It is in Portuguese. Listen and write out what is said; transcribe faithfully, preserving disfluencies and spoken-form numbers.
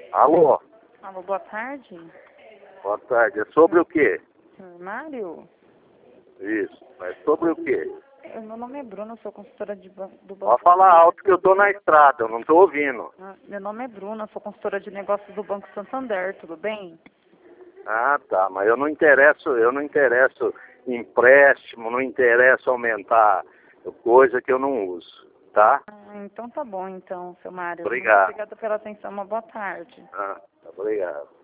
Alô? Alô, boa tarde. Boa tarde. É sobre o quê? Senhor Mário? Isso. Mas sobre o quê? Eu- Meu nome é Bruna, eu sou consultora de ban- do Banco... Pode falar alto que eu tô na estrada, eu não tô ouvindo. Ah, Meu nome é Bruna, eu sou consultora de negócios do Banco Santander, tudo bem? Ah, tá. Mas eu não interesso, eu não interesso empréstimo, não interesso aumentar coisa que eu não uso, tá? Ah, então tá bom, então, seu Mário. Muito Obrigado. obrigada pela atenção, uma boa tarde. Ah, obrigado.